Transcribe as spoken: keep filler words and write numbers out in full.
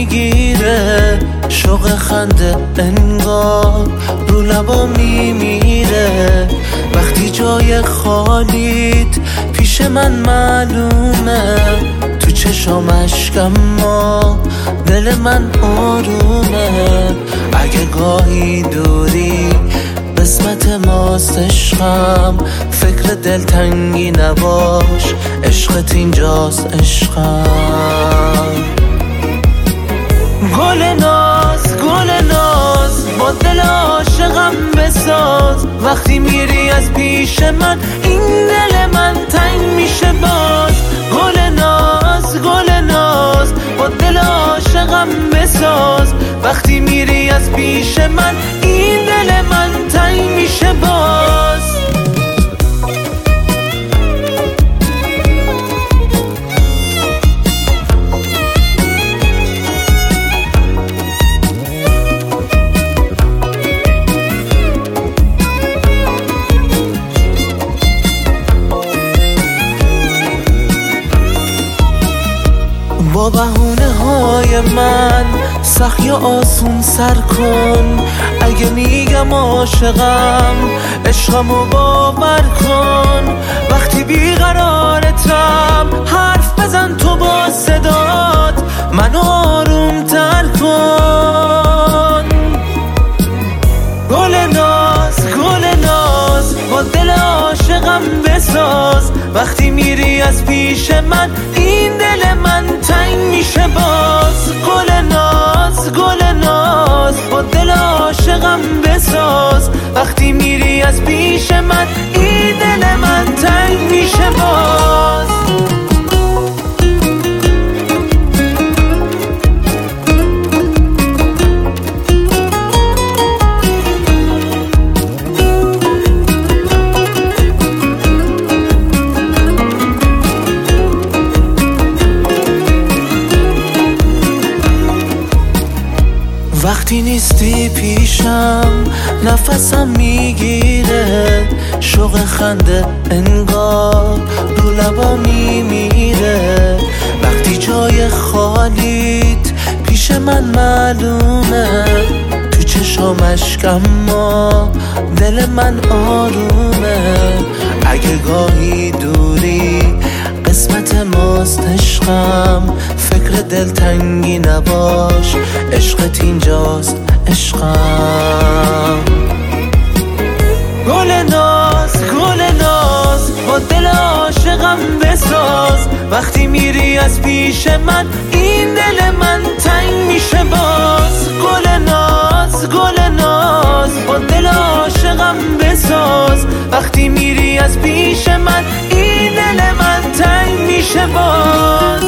میگیره، شوق خنده انگار رو لبا میمیره. وقتی جای خالیت پیش من معلومه، تو چشام اشکم ما دل من آرومه. اگه گاهی دوری قسمت ماست عشقم، فکر دلتنگی نباش، عشقت اینجاست عشقم. گل ناز گل ناز با دل عاشقم بساز، وقتی میری از پیش من این دل من تنگ میشه باز. گل ناز گل ناز با دل عاشقم بساز، وقتی میری از پیش من این دل من تنگ میشه باز. با بهونه های من سخت یا آسون سر کن، اگه میگم عاشقم عشقمو باور کن. وقتی بیقرارتم حرف بزن تو با صدات، منو آروم تر کن. گل ناز گل ناز با دل عاشقم بساز، وقتی میری از پیش من این دل من تنگ میشه باز. گل ناز گل ناز با دل عاشقم بساز، وقتی میری از پیش من این دل من تنگ میشه باز. وقتی نیستی پیشم نفسم میگیره، شوق خنده انگار رو لبا میمیره. وقتی جای خالیت پیش من معلومه، تو چشام اشکم ما دل من آرومه. اگه گاهی دوری قسمت ماست عشقم، فکر دلتنگی نباش، عشقت اینجاست عشقم. گل ناز گل ناز با دل عاشقم بساز، وقتی میری از پیش من این دل من تنگ میشه باز. گل ناز گل ناز با دل عاشقم بساز، وقتی میری از پیش من این دل من تنگ میشه باز.